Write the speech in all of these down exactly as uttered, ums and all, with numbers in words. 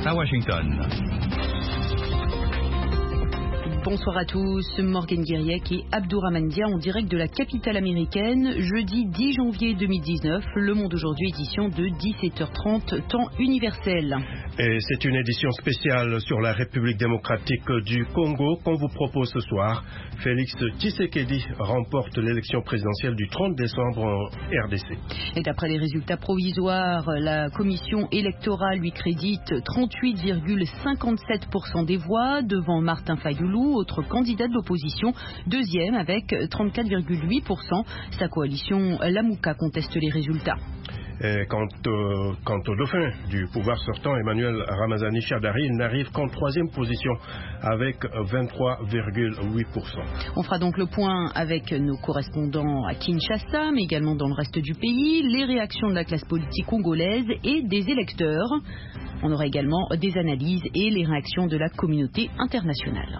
à Washington. Bonsoir à tous, Morgan Guiriec et Abdourahmane Dia en direct de la capitale américaine, jeudi dix janvier deux mille dix-neuf, Le Monde aujourd'hui, édition de dix-sept heures trente, temps universel. Et c'est une édition spéciale sur la République démocratique du Congo qu'on vous propose ce soir. Félix Tshisekedi remporte l'élection présidentielle du trente décembre en R D C. Et d'après les résultats provisoires, la commission électorale lui crédite trente-huit virgule cinquante-sept pour cent des voix devant Martin Fayoulou, autre candidat de l'opposition, deuxième avec trente-quatre virgule huit pour cent. Sa coalition Lamouka conteste les résultats. Et quant, au, quant au dauphin du pouvoir sortant, Emmanuel Ramazani Shadari, il n'arrive qu'en troisième position avec vingt-trois virgule huit pour cent. On fera donc le point avec nos correspondants à Kinshasa, mais également dans le reste du pays, les réactions de la classe politique congolaise et des électeurs. On aura également des analyses et les réactions de la communauté internationale.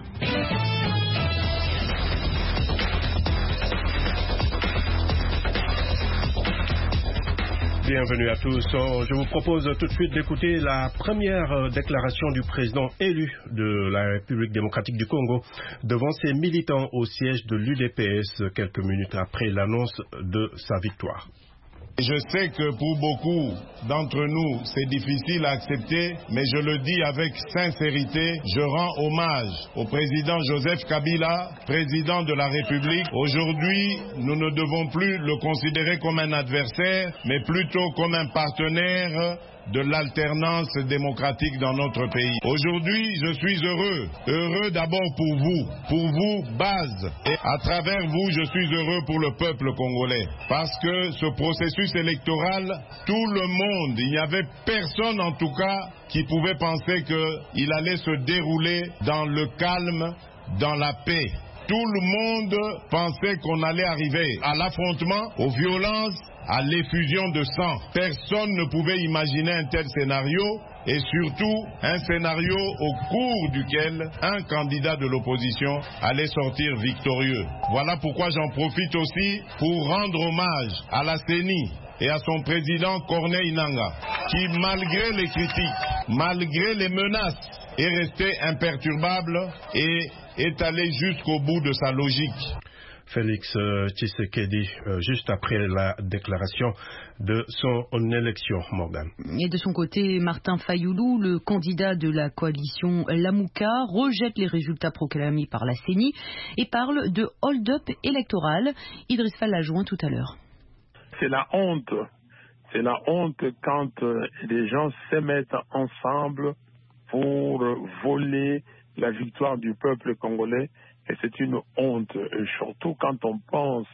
Bienvenue à tous. Je vous propose tout de suite d'écouter la première déclaration du président élu de la République démocratique du Congo devant ses militants au siège de l'U D P S quelques minutes après l'annonce de sa victoire. Je sais que pour beaucoup d'entre nous, c'est difficile à accepter, mais je le dis avec sincérité, je rends hommage au président Joseph Kabila, président de la République. Aujourd'hui, nous ne devons plus le considérer comme un adversaire, mais plutôt comme un partenaire de l'alternance démocratique dans notre pays. Aujourd'hui, je suis heureux. Heureux d'abord pour vous, pour vous, base. Et à travers vous, je suis heureux pour le peuple congolais. Parce que ce processus électoral, tout le monde, il n'y avait personne en tout cas qui pouvait penser qu'il allait se dérouler dans le calme, dans la paix. Tout le monde pensait qu'on allait arriver à l'affrontement, aux violences, à l'effusion de sang. Personne ne pouvait imaginer un tel scénario et surtout un scénario au cours duquel un candidat de l'opposition allait sortir victorieux. Voilà pourquoi j'en profite aussi pour rendre hommage à la C E N I et à son président Corneille Nangaa qui, malgré les critiques, malgré les menaces, est resté imperturbable et est allé jusqu'au bout de sa logique. Félix Tshisekedi, juste après la déclaration de son élection, Morgan. Et de son côté, Martin Fayoulou, le candidat de la coalition Lamouka, rejette les résultats proclamés par la C E N I et parle de hold-up électoral. Idriss Fall l'a joint tout à l'heure. C'est la honte. C'est la honte quand les gens se mettent ensemble pour voler la victoire du peuple congolais. Et c'est une honte, surtout quand on pense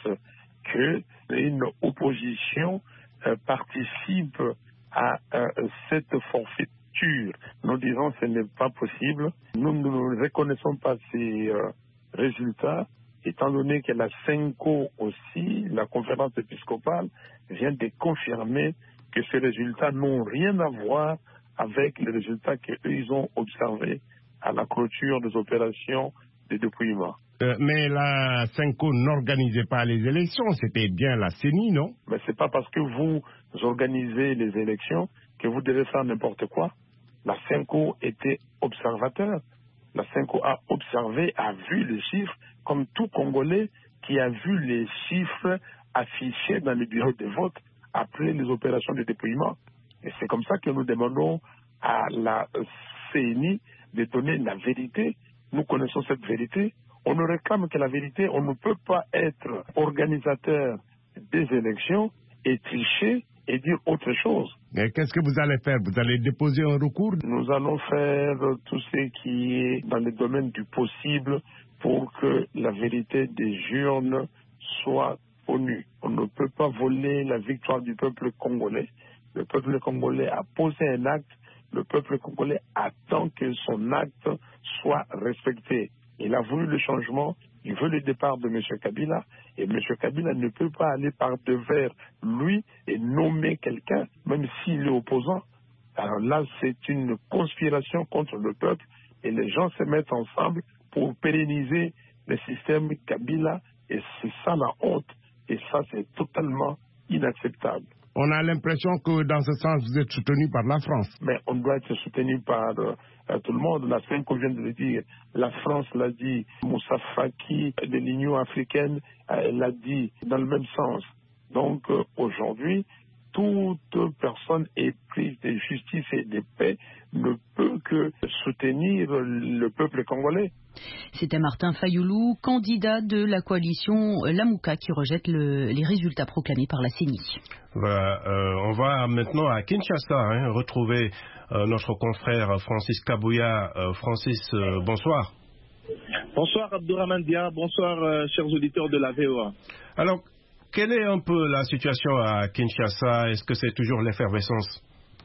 qu'une opposition euh, participe à euh, cette forfaiture. Nous disons que ce n'est pas possible. Nous ne reconnaissons pas ces euh, résultats, étant donné que la CENCO aussi, la conférence épiscopale, vient de confirmer que ces résultats n'ont rien à voir avec les résultats qu'ils ont observés à la clôture des opérations de dépouillement. Euh, mais la CENCO n'organisait pas les élections, c'était bien la C E N I, non? Mais c'est pas parce que vous organisez les élections que vous devez faire n'importe quoi. La CENCO était observateur. La CENCO a observé, a vu les chiffres, comme tout Congolais qui a vu les chiffres affichés dans les bureaux de vote après les opérations de dépouillement. Et c'est comme ça que nous demandons à la C E N I de donner la vérité. Nous connaissons cette vérité. On ne réclame que la vérité. On ne peut pas être organisateur des élections et tricher et dire autre chose. Mais qu'est-ce que vous allez faire? Vous allez déposer un recours? Nous allons faire tout ce qui est dans le domaine du possible pour que la vérité des urnes soit connue. On ne peut pas voler la victoire du peuple congolais. Le peuple congolais a posé un acte. Le peuple congolais attend que son acte soit respecté. Il a voulu le changement, il veut le départ de M. Kabila, et M. Kabila ne peut pas aller par devers lui et nommer quelqu'un, même s'il est opposant. Alors là, c'est une conspiration contre le peuple, et les gens se mettent ensemble pour pérenniser le système Kabila, et c'est ça la honte, et ça c'est totalement inacceptable. on a l'impression que dans ce sens, vous êtes soutenu par la France. Mais on doit être soutenu par euh, tout le monde. La C E N C O vient de le dire, la France l'a dit, Moussa Faki de l'Union africaine euh, l'a dit dans le même sens. Donc euh, aujourd'hui, toute personne éprise de justice et de paix ne peut que soutenir le peuple congolais. C'était Martin Fayoulou, candidat de la coalition Lamouka, qui rejette le, les résultats proclamés par la C E N I. Voilà, euh, on va maintenant à Kinshasa hein, retrouver euh, notre confrère Francis Kabouya. Euh, Francis, euh, bonsoir. Bonsoir Abdourahmane Dia, bonsoir euh, chers auditeurs de la V O A. Alors, quelle est un peu la situation à Kinshasa? Est-ce que c'est toujours l'effervescence?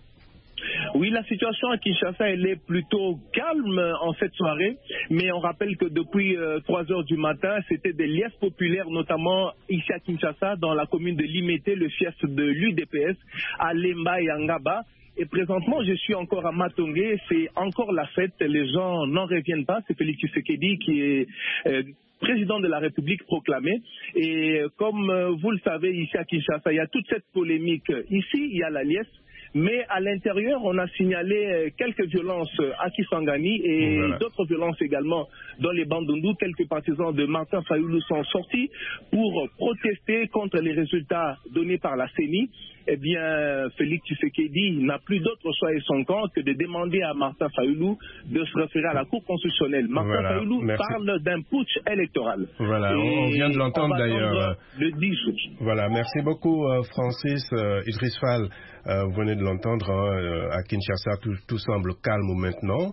Oui, la situation à Kinshasa, elle est plutôt calme en cette soirée, mais on rappelle que depuis euh, trois heures du matin, c'était des liesses populaires, notamment ici à Kinshasa, dans la commune de Limete, le fief de l'U D P S, à Lemba et à Ngaba. Et présentement, je suis encore à Matongé, c'est encore la fête, les gens n'en reviennent pas, c'est Félix Tshisekedi qui est euh, président de la République proclamé. Et comme euh, vous le savez, ici à Kinshasa, il y a toute cette polémique. Ici, il y a la liesse. Mais à l'intérieur, on a signalé quelques violences à Kisangani et voilà. D'autres violences également dans les Bandundu. Quelques partisans de Martin Fayoulou sont sortis pour protester contre les résultats donnés par la C E N I. Eh bien, Félix Tshisekedi n'a plus d'autre choix et son camp que de demander à Martin Fayoulou de se référer à la Cour constitutionnelle. Martin voilà. Fayoulou Merci. parle d'un putsch électoral. Voilà, et on vient de l'entendre d'ailleurs. Le dix août. Voilà, merci beaucoup Francis. Euh, Idriss Fall, euh, vous venez de l'entendre, hein, à Kinshasa, tout, tout semble calme maintenant.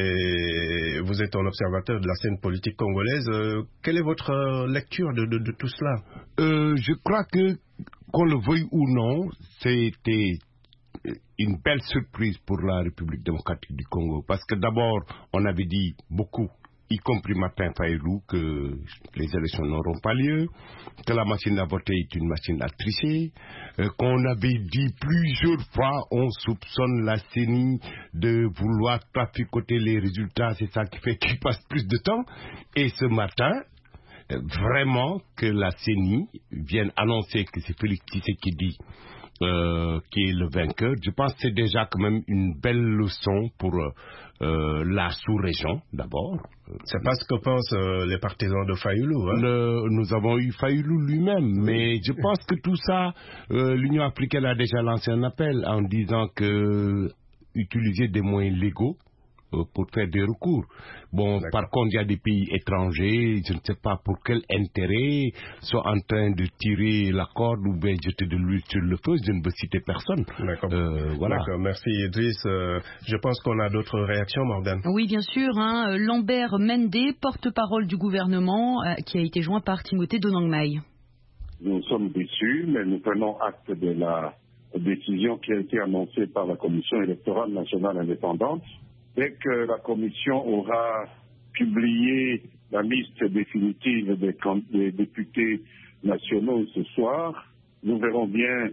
Et vous êtes un observateur de la scène politique congolaise. Euh, quelle est votre lecture de, de, de tout cela? euh, Je crois que qu'on le veuille ou non, c'était une belle surprise pour la République démocratique du Congo. Parce que d'abord, on avait dit beaucoup, y compris Martin Fayoulou, que les élections n'auront pas lieu, que la machine à voter est une machine à tricher, euh, qu'on avait dit plusieurs fois, on soupçonne la C E N I de vouloir traficoter les résultats, c'est ça qui fait qu'il passe plus de temps. Et ce matin, vraiment que la C E N I vienne annoncer que c'est Félix Tshisekedi euh, qui est le vainqueur, je pense que c'est déjà quand même une belle leçon pour euh, la sous-région d'abord. C'est pas ce que pensent euh, les partisans de Fayoulou. Hein? Le, nous avons eu Fayoulou lui-même, mais je pense que tout ça, euh, l'Union africaine a déjà lancé un appel en disant que utiliser des moyens légaux pour faire des recours. Bon, par contre, il y a des pays étrangers, je ne sais pas pour quel intérêt, sont en train de tirer la corde ou bien jeter de l'huile sur le feu, je ne veux citer personne. D'accord. Euh, voilà. D'accord, merci Idriss. Euh, je pense qu'on a d'autres réactions, Morgane. Oui, bien sûr. Hein. Lambert Mende, porte-parole du gouvernement, euh, qui a été joint par Timothée Donangmai. Nous sommes déçus, mais nous prenons acte de la décision qui a été annoncée par la Commission électorale nationale indépendante. Dès que la Commission aura publié la liste définitive des, des députés nationaux ce soir, nous verrons bien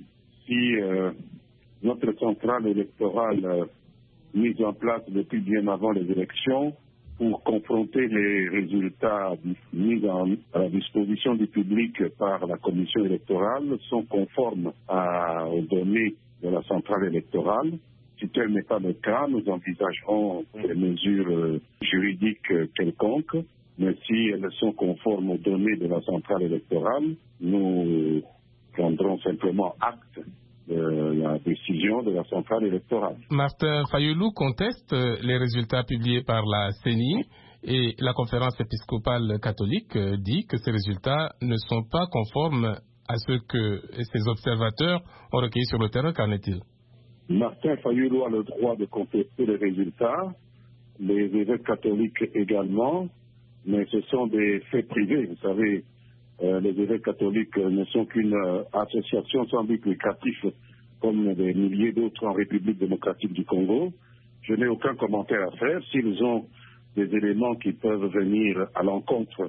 si euh, notre centrale électorale euh, mise en place depuis bien avant les élections pour confronter les résultats mis en, à la disposition du public par la Commission électorale sont conformes à, aux données de la centrale électorale. Si tel n'est pas le cas, nous envisagerons des mesures euh, juridiques euh, quelconques, mais si elles sont conformes aux données de la centrale électorale, nous prendrons simplement acte de la décision de la centrale électorale. Martin Fayoulou conteste les résultats publiés par la C E N I et la conférence épiscopale catholique dit que ces résultats ne sont pas conformes à ce que ces observateurs ont recueilli sur le terrain. Qu'en est-il? Martin Fayoulou a le droit de contester les résultats, les évêques catholiques également, mais ce sont des faits privés. Vous savez, euh, les évêques catholiques ne sont qu'une euh, association sans but lucratif comme des milliers d'autres en République démocratique du Congo. Je n'ai aucun commentaire à faire. S'ils ont des éléments qui peuvent venir à l'encontre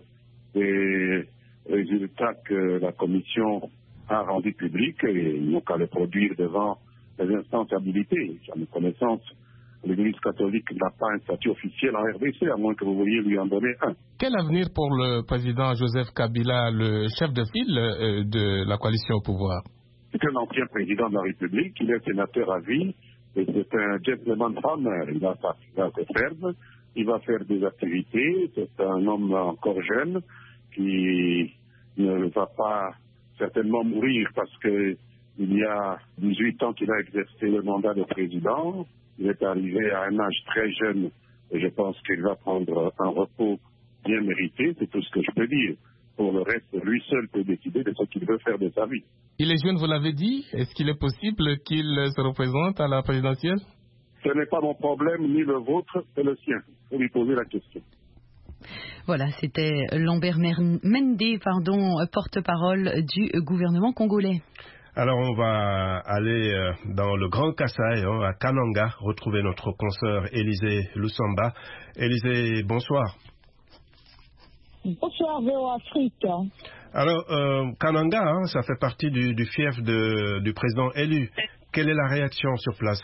des résultats que la Commission a rendus publics, ils n'ont qu'à les produire devant les instances habilitées. À ma connaissance, l'Église catholique n'a pas un statut officiel en R D C, à moins que vous vouliez lui en donner un. Quel avenir pour le président Joseph Kabila, le chef de file de la coalition au pouvoir? C'est un ancien président de la République, il est sénateur à vie, et c'est un gentleman farmer. Il va, il va se ferme, il va faire des activités, c'est un homme encore jeune qui ne va pas certainement mourir parce que il y a dix-huit ans qu'il a exercé le mandat de président. Il est arrivé à un âge très jeune et je pense qu'il va prendre un repos bien mérité, c'est tout ce que je peux dire. Pour le reste, lui seul peut décider de ce qu'il veut faire de sa vie. Il est jeune, vous l'avez dit. Est-ce qu'il est possible qu'il se représente à la présidentielle? Ce n'est pas mon problème, ni le vôtre, c'est le sien. Il faut lui poser la question. Voilà, c'était Lambert Mende, pardon, porte-parole du gouvernement congolais. Alors on va aller dans le Grand Kasaï, hein, à Kananga, retrouver notre consoeur Élisée Lusamba. Élisée, bonsoir. Bonsoir, V O Afrique. Alors, euh, Kananga, hein, ça fait partie du, du fief de, du président élu. Quelle est la réaction sur place?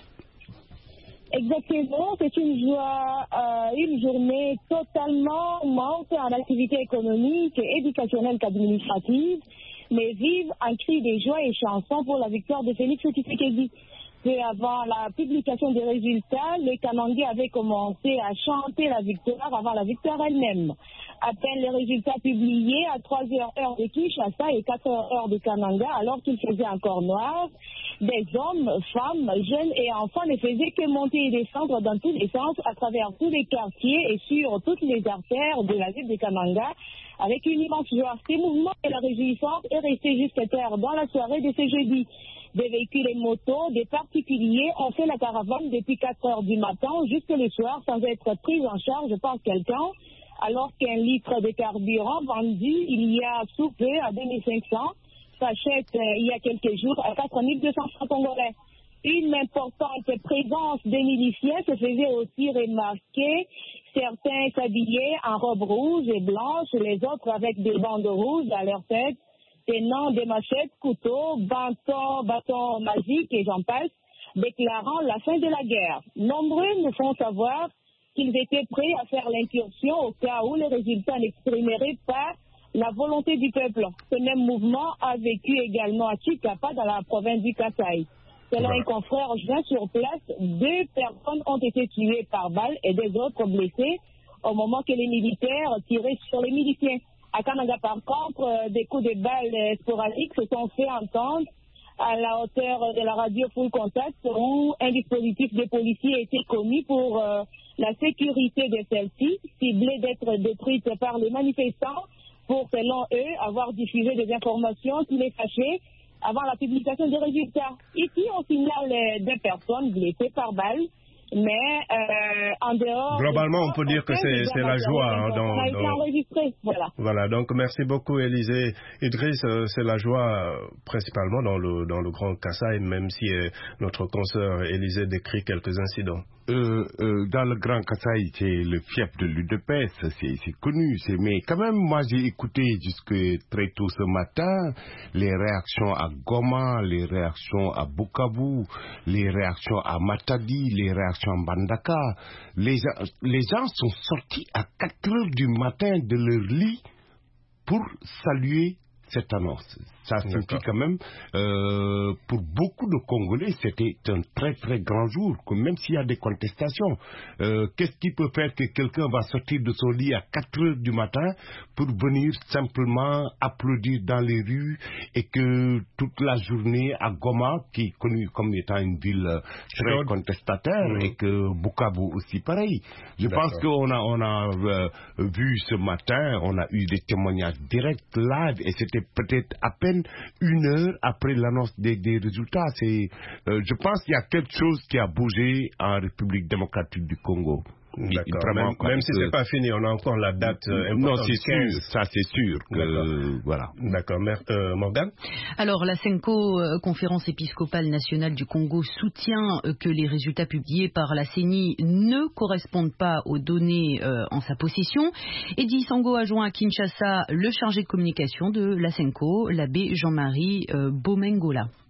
Exactement, c'est une joie, euh, une journée totalement morte en activité économique, éducationnelle qu'administrative, mais vive un cri de joie et chansons pour la victoire de Félix Tshisekedi. Et avant la publication des résultats, les Kanangais avaient commencé à chanter la victoire avant la victoire elle-même. À peine les résultats publiés à trois heures heure de Kinshasa et quatre heures heure de Kananga, alors qu'il faisait encore noir, des hommes, femmes, jeunes et enfants ne faisaient que monter et descendre dans tous les sens, à travers tous les quartiers et sur toutes les artères de la ville de Kananga, avec une immense joie. Ces mouvements et la réjouissance est resté jusqu'à terre dans la soirée de ce jeudi. Des véhicules et motos, des particuliers ont fait la caravane depuis quatre heures du matin jusqu'au soir sans être pris en charge par quelqu'un, alors qu'un litre de carburant vendu il y a sous peu à deux mille cinq cents s'achète euh, il y a quelques jours à quatre mille deux cents francs congolais. Une importante présence des miliciens se faisait aussi remarquer. Certains s'habillaient en robe rouge et blanche, les autres avec des bandes rouges à leur tête, tenant des machettes, couteaux, bâtons, bâtons magiques et j'en passe, déclarant la fin de la guerre. Nombreux nous font savoir qu'ils étaient prêts à faire l'incursion au cas où les résultats n'exprimeraient pas la volonté du peuple. Ce même mouvement a vécu également à Chikapa, dans la province du Kasaï. Selon un confrère joint sur place, deux personnes ont été tuées par balle et deux autres blessées au moment que les militaires tiraient sur les miliciens. À Kananga, par contre, des coups de balles sporadiques se sont fait entendre à la hauteur de la radio full contact où un dispositif de policiers était commis pour euh, la sécurité de celle-ci, ciblée d'être détruite par les manifestants pour, selon eux, avoir diffusé des informations qui les fâchaient avant la publication des résultats. Ici, on signale deux personnes blessées par balle, mais euh, en dehors... Globalement, on peut dire que c'est, c'est la joie. Hein, dans, on a été dans... enregistré, voilà. Voilà, donc merci beaucoup, Élisée. Idriss, euh, c'est la joie euh, principalement dans le, dans le Grand Kasaï, même si euh, notre consoeur Élisée décrit quelques incidents. Euh, euh, dans le Grand Kasaï, c'est le fief de l'U D P S, c'est, c'est connu. C'est, mais quand même, moi, j'ai écouté jusque très tôt ce matin les réactions à Goma, les réactions à Bukavu, les réactions à Matadi, les réactions à Mbandaka. Les, les gens sont sortis à quatre heures du matin de leur lit pour saluer cette annonce. Ça signifie quand même, euh, pour beaucoup de Congolais, c'était un très très grand jour, que même s'il y a des contestations, euh, qu'est-ce qui peut faire que quelqu'un va sortir de son lit à quatre heures du matin pour venir simplement applaudir dans les rues et que toute la journée à Goma, qui est connue comme étant une ville très contestataire, mmh. et que Bukavu aussi pareil. Je D'accord. pense qu'on a, on a euh, vu ce matin, on a eu des témoignages directs, live, et c'était peut-être à peine une heure après l'annonce des, des résultats. C'est, euh, je pense qu'il y a quelque chose qui a bougé en République démocratique du Congo. D'accord. Même, même si c'est pas fini, on a encore la date euh, importante. Non, c'est sûr, ça c'est sûr. Que, D'accord. Voilà. D'accord. Euh, Morgane. Alors, la CENCO, euh, Conférence épiscopale nationale du Congo, soutient euh, que les résultats publiés par la C E N I ne correspondent pas aux données euh, en sa possession. Eddy Sango a joint à Kinshasa le chargé de communication de la CENCO, l'abbé Jean-Marie euh, Bomengola.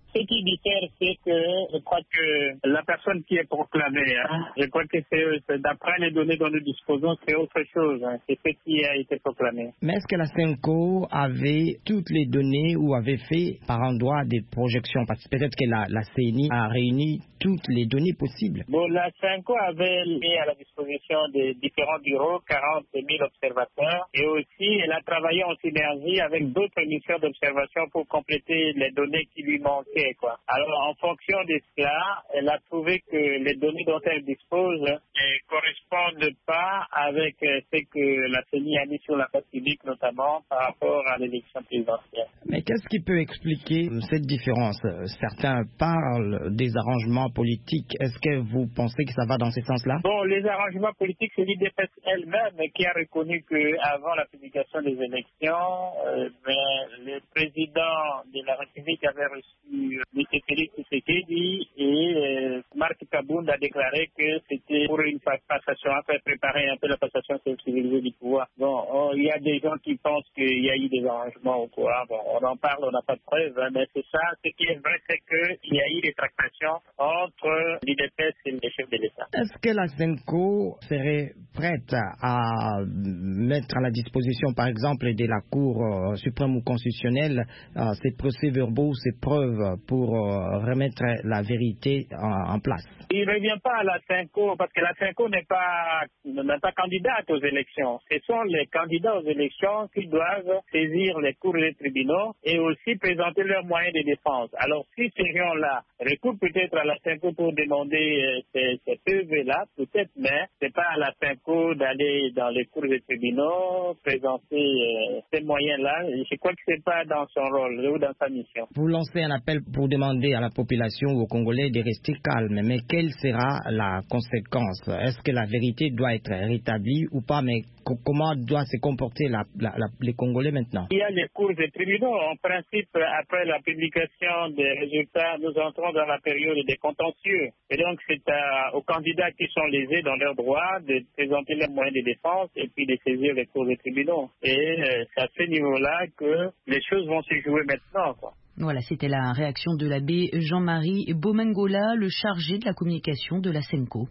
Ce qui diffère, c'est que je crois que la personne qui est proclamée, hein, je crois que c'est, d'après les données dont nous disposons, c'est autre chose. Hein, c'est ce qui a été proclamé. Mais est-ce que la SENCO avait toutes les données ou avait fait par endroit des projections? Parce que peut-être que la, la C N I a réuni toutes les données possibles. Bon, la SENCO avait mis à la disposition des différents bureaux quarante mille observateurs et aussi elle a travaillé en synergie avec d'autres missions d'observation pour compléter les données qui lui manquaient, quoi. Alors, en fonction de cela, elle a trouvé que les données dont elle dispose ne correspondent pas avec ce que la C N I a mis sur la place publique, notamment par rapport à l'élection présidentielle. Mais qu'est-ce qui peut expliquer cette différence? Certains parlent des arrangements politiques. Est-ce que vous pensez que ça va dans ce sens-là? Bon, les arrangements politiques, c'est l'U D P S elle-même qui a reconnu qu'avant la publication des élections, euh, ben, le président de la République avait reçu M. Félix Tshisekedi et euh, Marc Kabound a déclaré que c'était pour une passation, enfin préparer un peu la passation civilisée du pouvoir. Bon, oh, il y a des gens qui pensent qu'il y a eu des arrangements au pouvoir. Bon, on en parle, on n'a pas de preuves, hein, mais c'est ça. Ce qui est vrai, c'est qu'il y a eu des tractations entre l'U D P S et les chefs de l'État. Est-ce que la SENCO serait prête à mettre à la disposition, par exemple, de la Cour euh, suprême ou constitutionnelle, euh, ces procès-verbaux, ces preuves pour euh, remettre la vérité en, en place? Il ne revient pas à la SENCO parce que la SENCO n'est pas, n'est pas candidate aux élections. Ce sont les candidats aux élections qui doivent saisir les cours et les tribunaux et aussi présenter leurs moyens de défense. Alors si ces gens-là recourent peut-être à la SENCO pour demander euh, ces, ces P V-là, peut-être, mais ce n'est pas à la SENCO d'aller dans les cours et tribunaux, présenter euh, ces moyens-là. Je crois que ce n'est pas dans son rôle ou dans sa mission. Vous lancez un appel pour demander à la population ou aux Congolais de rester calmes, mais quelle sera la conséquence? Est-ce que la vérité doit être rétablie ou pas? Mais comment doivent se comporter la, la, la, les Congolais maintenant? Il y a les cours et tribunaux. En principe, après la publication des résultats, nous entrons dans la période des contentieux. Et donc, c'est à, aux candidats qui sont lésés dans leurs droits de présenter leurs moyens de défense et puis de saisir les cours et tribunaux. Et euh, c'est à ce niveau-là que les choses vont se jouer maintenant, quoi. Voilà, c'était la réaction de l'abbé Jean-Marie Bomengola, le chargé de la communication de la SENCO.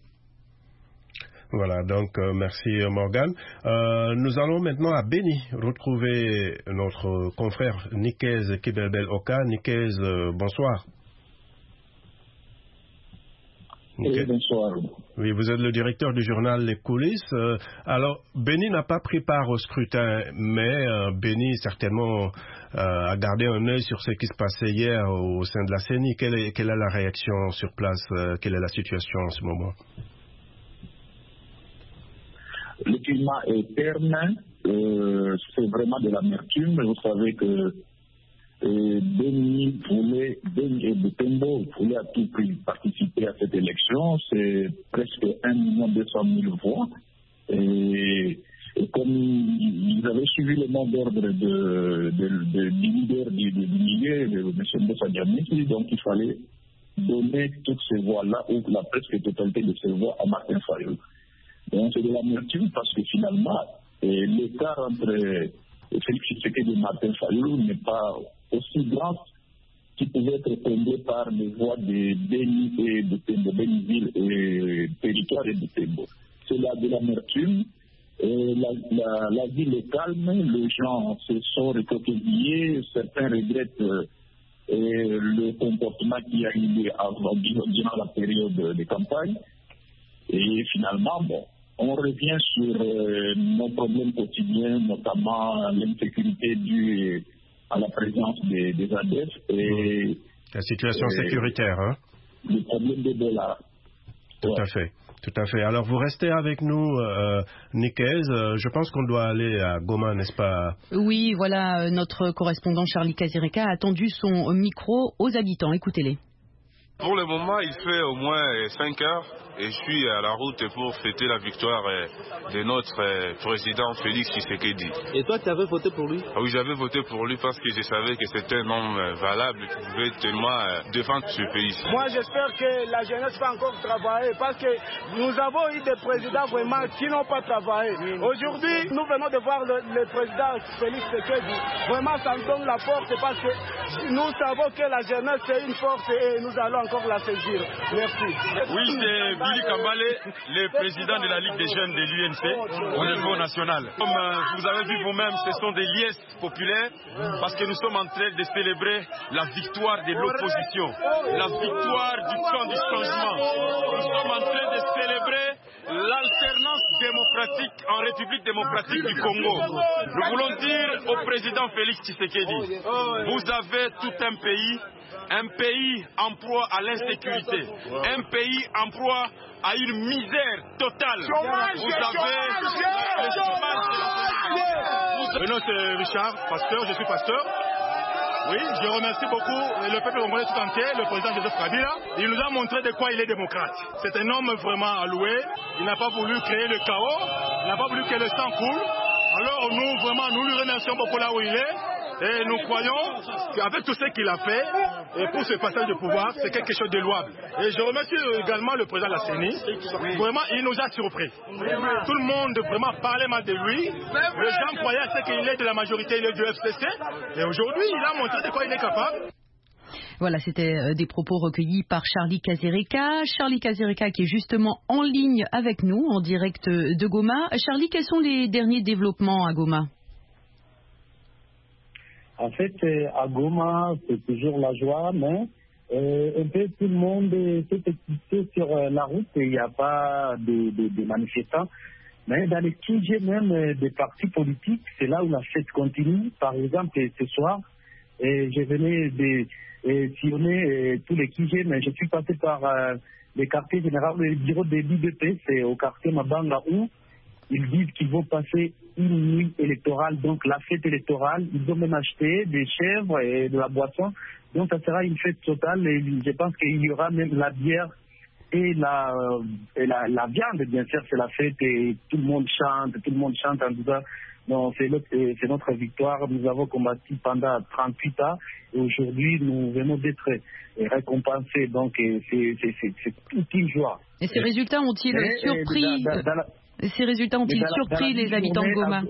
Voilà, donc euh, merci Morgane. Euh, nous allons maintenant à Béni retrouver notre confrère Nikez Kibelbel Oka. Nikez, euh, bonsoir. Oui, bonsoir. Oui, vous êtes le directeur du journal Les Coulisses. Euh, alors, Béni n'a pas pris part au scrutin, mais euh, Béni certainement euh, a gardé un œil sur ce qui se passait hier au, au sein de la C N I. Quelle est, quelle est la réaction sur place? euh, Quelle est la situation en ce moment? Le climat est terne, euh, c'est vraiment de l'amertume. Vous savez que euh, Béni voulait, Béni et Butembo voulaient à tout prix participer à cette élection. C'est presque un million deux cent mille voix. Et, et comme ils avaient suivi le mot d'ordre de, de, de, de, du leader du, du milieu, de M. Mbessa, donc il fallait donner toutes ces voix-là, ou la presque totalité de ces voix à Martin Fayulu. Donc c'est de l'amertume parce que finalement, eh, l'écart entre Félix Tshisekedi et Martin Fayulu n'est pas aussi grand qu'il pouvait être comblé par les voix de Béni et de Tembo, Béniville et territoire et de Tembo. C'est là de l'amertume. Et la, la, la ville est calme, les gens se sont recroquevillés, certains regrettent euh, le comportement qui a eu avant, durant la période de campagne. Et finalement, bon, on revient sur euh, nos problèmes quotidiens, notamment l'insécurité due à la présence des, des A D F et la situation euh, sécuritaire, hein? Le problème des dollars. Tout ouais. à fait. Tout à fait. Alors, vous restez avec nous, euh, Nikez. Euh, je pense qu'on doit aller à Goma, n'est-ce pas? Oui, voilà, notre correspondant Charlie Kazireka a tendu son micro aux habitants. Écoutez-les. Pour le moment, il fait au moins cinq heures et je suis à la route pour fêter la victoire de notre président Félix Tshisekedi. Et toi, tu avais voté pour lui? Oui, j'avais voté pour lui parce que je savais que c'était un homme valable qui pouvait tellement défendre ce pays. Moi, j'espère que la jeunesse va encore travailler parce que nous avons eu des présidents vraiment qui n'ont pas travaillé. Aujourd'hui, nous venons de voir le, le président Félix Tshisekedi. Vraiment, ça nous donne la force parce que nous savons que la jeunesse c'est une force et nous allons encore la saisir. Merci. Oui, c'est Billy Kambale, le président de la Ligue des jeunes de l'U N C au niveau national. Comme euh, vous avez vu vous-même, ce sont des liesses populaires parce que nous sommes en train de célébrer la victoire de l'opposition, la victoire du camp du changement. Nous sommes en train de célébrer l'alternance démocratique en République démocratique du Congo. Nous voulons dire au président Félix Tshisekedi, vous avez tout un pays, un pays en proie à l'insécurité, un pays en proie à une misère totale. Vous avez le chômage. Mon nom c'est Richard, pasteur, je suis pasteur. Oui, je remercie beaucoup le peuple congolais tout entier, le président Joseph Kabila. Il nous a montré de quoi il est démocrate. C'est un homme vraiment alloué. Il n'a pas voulu créer le chaos. Il n'a pas voulu que le sang coule. Alors nous, vraiment, nous lui remercions beaucoup là où il est. Et nous croyons qu'avec tout ce qu'il a fait, et pour ce passage de pouvoir, c'est quelque chose de louable. Et je remercie également le président de la C E N I. Vraiment, il nous a surpris. Tout le monde vraiment parlait mal de lui. Les gens croyaient à ce qu'il est de la majorité, il est du F C C. Et aujourd'hui, il a montré de quoi il est capable. Voilà, c'était des propos recueillis par Charlie Kazereka. Charlie Kazereka qui est justement en ligne avec nous, en direct de Goma. Charlie, quels sont les derniers développements à Goma ? En fait, à Goma, c'est toujours la joie, mais euh, un peu tout le monde s'est excité sur la route et il n'y a pas de, de, de manifestants. Mais dans les Q G même des partis politiques, c'est là où la fête continue. Par exemple, ce soir, et je venais de et sillonner et tous les Q G, mais je suis passé par euh, les quartiers généraux, le bureau de l'U D P, c'est au quartier Mabanga où ils disent qu'ils vont passer une nuit électorale, donc la fête électorale. Ils ont même acheté des chèvres et de la boisson. Donc ça sera une fête totale et je pense qu'il y aura même la bière et la, et la, la viande, bien sûr, c'est la fête et tout le monde chante, tout le monde chante en disant non, c'est notre, c'est notre victoire. Nous avons combattu pendant trente-huit ans et aujourd'hui nous venons d'être récompensés. Donc c'est, c'est, c'est, c'est toute une joie. Et ces résultats ont-ils et, surpris et dans, dans la, Ces résultats ont-ils surpris les habitants de Goma?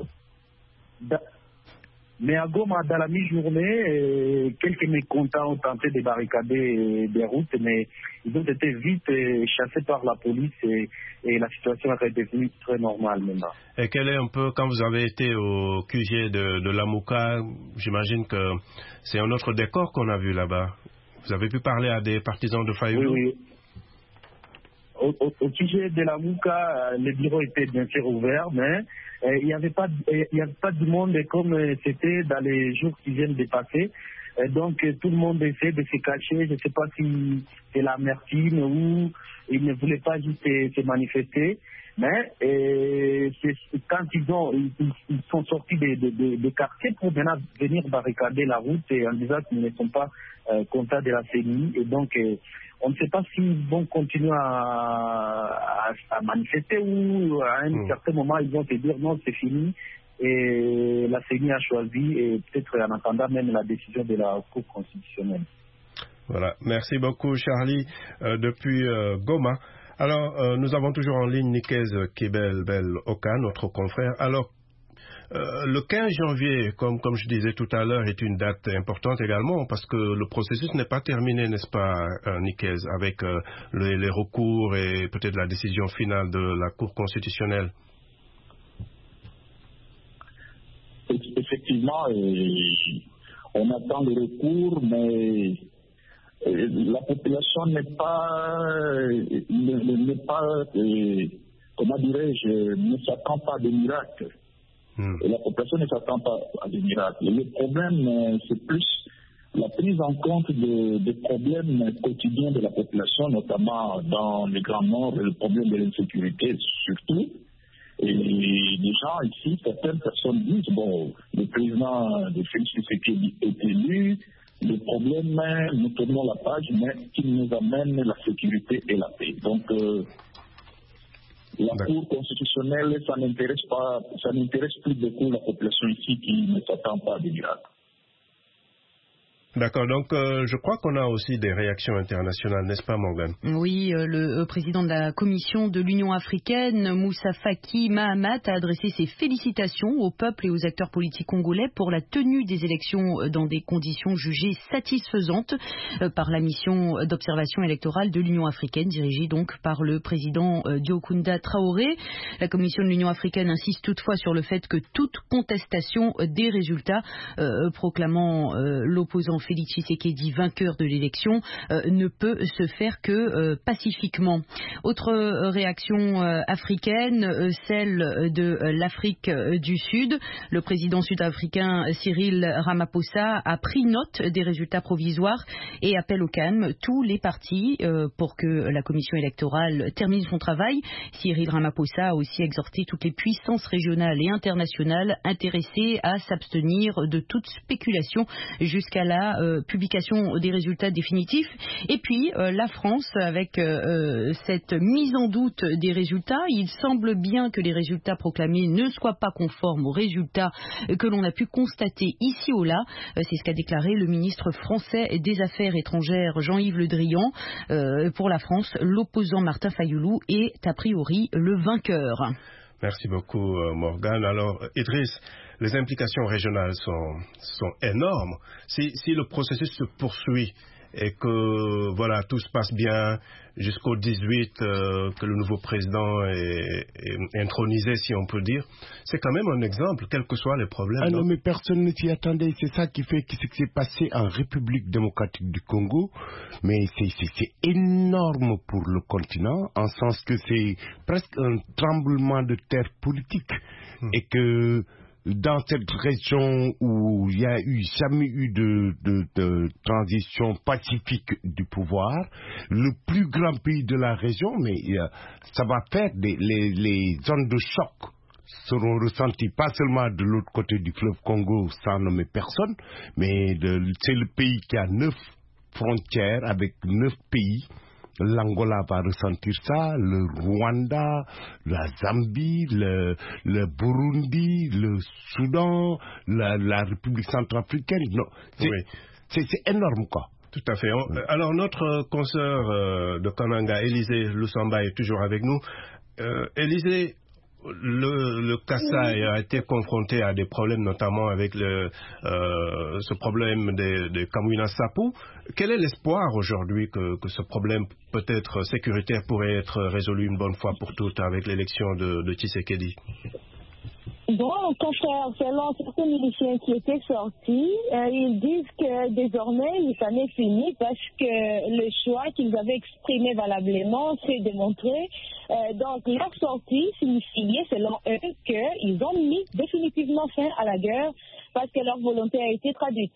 Mais à Goma, dans la mi-journée, quelques mécontents ont tenté de barricader des routes, mais ils ont été vite chassés par la police et, et la situation est devenue très normale maintenant. Et quel est un peu, quand vous avez été au Q G de, de Lamuka, j'imagine que c'est un autre décor qu'on a vu là-bas. Vous avez pu parler à des partisans de Fayoulou? Oui, oui. Au, au, au Q G de Lamuka, le bureau était bien sûr ouvert, mais euh, il n'y avait pas, il y avait pas du monde comme euh, c'était dans les jours qui viennent de passer. Euh, donc euh, tout le monde essaie de se cacher. Je ne sais pas si c'est l'amertume ou ils ne voulaient pas juste euh, se manifester. Mais euh, c'est, quand ils, ont, ils, ils sont sortis des de, de, de quartiers pour venir, venir barricader la route et en disant qu'ils ne sont pas euh, contents de la C E N I. Et donc, euh, on ne sait pas s'ils vont continuer à, à, à manifester ou à un mmh. certain moment, ils vont se dire non, c'est fini. Et la C E N I a choisi, et peut-être en attendant même la décision de la Cour constitutionnelle. Voilà. Merci beaucoup, Charlie, euh, depuis euh, Goma. Alors, euh, nous avons toujours en ligne Nikez Kibel-Bel-Oka, notre confrère. Alors, euh, le quinze janvier, comme, comme je disais tout à l'heure, est une date importante également parce que le processus n'est pas terminé, n'est-ce pas, euh, Nikez, avec euh, les, les recours et peut-être la décision finale de la Cour constitutionnelle. Effectivement, on attend le recours, mais la population n'est pas, n'est pas, comment dirais-je, ne s'attend pas à des miracles. Hmm. Et la population ne s'attend pas à des miracles. Et le problème, c'est plus la prise en compte des de problèmes quotidiens de la population, notamment dans les grands nord, le problème de l'insécurité surtout. Et les gens ici, certaines personnes disent, bon, le président de Félix Tshisekedi est élu, le problème, nous tournons la page, mais qui nous amène la sécurité et la paix. Donc, euh, la Cour constitutionnelle, ça n'intéresse pas, ça n'intéresse plus beaucoup la population ici qui ne s'attend pas à des miracles. D'accord, donc euh, je crois qu'on a aussi des réactions internationales, n'est-ce pas Morgane? Oui, euh, le euh, président de la Commission de l'Union africaine, Moussa Faki Mahamat, a adressé ses félicitations au peuple et aux acteurs politiques congolais pour la tenue des élections dans des conditions jugées satisfaisantes euh, par la mission d'observation électorale de l'Union africaine, dirigée donc par le président euh, Diokunda Traoré. La Commission de l'Union africaine insiste toutefois sur le fait que toute contestation des résultats euh, proclamant euh, l'opposant Félix Tshisekedi, vainqueur de l'élection, euh, ne peut se faire que euh, pacifiquement. Autre euh, réaction euh, africaine, euh, celle de euh, l'Afrique euh, du Sud. Le président sud-africain Cyril Ramaphosa a pris note des résultats provisoires et appelle au calme tous les partis euh, pour que la commission électorale termine son travail. Cyril Ramaphosa a aussi exhorté toutes les puissances régionales et internationales intéressées à s'abstenir de toute spéculation jusqu'à la Euh, publication des résultats définitifs. Et puis euh, la France, avec euh, cette mise en doute des résultats, il semble bien que les résultats proclamés ne soient pas conformes aux résultats que l'on a pu constater ici ou là. Euh, c'est ce qu'a déclaré le ministre français des Affaires étrangères Jean-Yves Le Drian. Euh, pour la France, l'opposant Martin Fayulu est a priori le vainqueur. Merci beaucoup Morgane. Alors Idriss, les implications régionales sont, sont énormes. Si, si le processus se poursuit et que voilà, tout se passe bien jusqu'au dix-huit, euh, que le nouveau président est, est intronisé, si on peut dire, c'est quand même un exemple, quels que soient les problèmes. Ah non, non mais personne ne s'y attendait. C'est ça qui fait que ce qui s'est passé en République démocratique du Congo. Mais c'est énorme pour le continent, en sens que c'est presque un tremblement de terre politique. Hmm. Et que dans cette région où il n'y a eu, jamais eu de, de, de transition pacifique du pouvoir, le plus grand pays de la région, mais euh, ça va faire des, les, les zones de choc seront ressenties pas seulement de l'autre côté du fleuve Congo sans nommer personne, mais c'est le pays qui a neuf frontières avec neuf pays. L'Angola va ressentir ça, le Rwanda, la Zambie, le, le Burundi, le Soudan, la, la République centrafricaine. Non, c'est oui. énorme, quoi. Tout à fait. Alors, notre consoeur euh, de Kananga, Élisée Lusamba, est toujours avec nous. Euh, Élisée, le, le Kasaï a été confronté à des problèmes, notamment avec le, euh, ce problème des, des Kamwina Sapu. Quel est l'espoir aujourd'hui que, que ce problème peut-être sécuritaire pourrait être résolu une bonne fois pour toutes avec l'élection de, de Tshisekedi? Bon, contraire, selon certains miliciens qui étaient sortis, euh, ils disent que désormais, ça est fini parce que le choix qu'ils avaient exprimé valablement s'est démontré. Euh, donc, leur sortie signifiait, selon eux, qu'ils ont mis définitivement fin à la guerre parce que leur volonté a été traduite.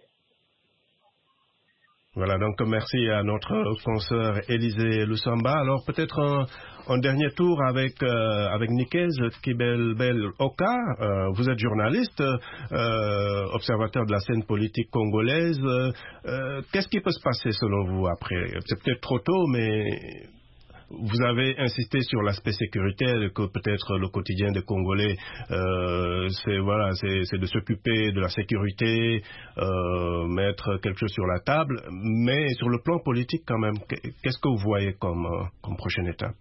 Voilà, donc merci à notre consoeur Élisée Lusamba. Alors peut-être un, un dernier tour avec euh, avec Nikez Kibelbel Oka. Euh, vous êtes journaliste, euh, observateur de la scène politique congolaise. Euh, Qu'est-ce qui peut se passer selon vous après? C'est peut-être trop tôt, mais vous avez insisté sur l'aspect sécuritaire, que peut-être le quotidien des Congolais, euh, c'est voilà, c'est de s'occuper de la sécurité, euh, mettre quelque chose sur la table, mais sur le plan politique quand même, qu'est-ce que vous voyez comme, comme prochaine étape?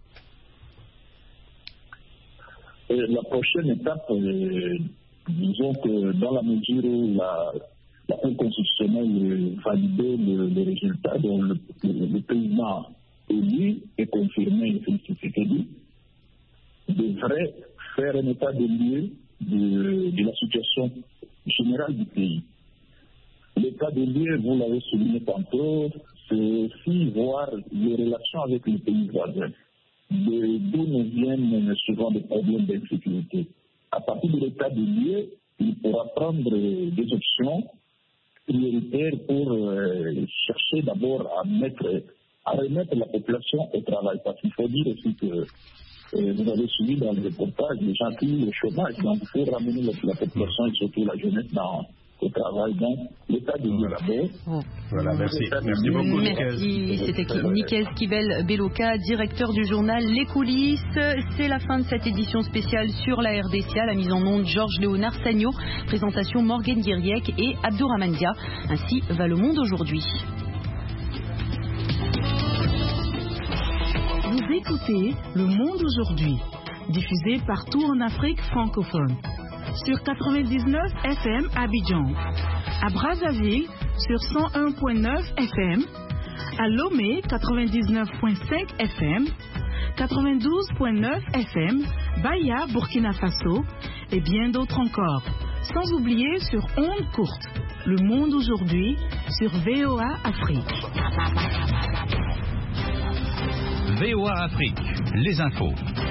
La prochaine étape, euh, disons que dans la mesure où la, la Cour constitutionnelle validait le, le résultat, dont le, le, le président élu et confirmé, ce qui était dit, devrait faire un état de lieu de, de la situation générale du pays. L'état de lieu, vous l'avez souligné tantôt, c'est aussi voir les relations avec les pays voisins, d'où nous viennent souvent des problèmes d'insécurité. À partir de l'état de lieu, il pourra prendre des options prioritaires pour euh, chercher d'abord à mettre à remettre la population au travail. Parce qu'il faut dire aussi que euh, vous avez suivi dans le reportage, les gens crient le chômage, donc il faut ramener la, la population et surtout la jeunesse dans, au travail. Donc, l'état de Dieu. Voilà, merci. Merci beaucoup, Merci. C'était Nickel Kibel Beloka, directeur du journal Les Coulisses. C'est la fin de cette édition spéciale sur la R D C A. La mise en onde Georges Léonard Sagno. Présentation Morgan Guiriec et Abdourahmane Dia. Ainsi va le monde aujourd'hui. Vous écoutez Le Monde aujourd'hui, diffusé partout en Afrique francophone. Sur quatre-vingt-dix-neuf F M à Abidjan, à Brazzaville sur cent un virgule neuf F M, à Lomé quatre-vingt-dix-neuf virgule cinq F M, quatre-vingt-douze virgule neuf F M, Baya, Burkina Faso et bien d'autres encore. Sans oublier sur ondes courtes. Le Monde aujourd'hui sur V O A Afrique. V O A Afrique, les infos.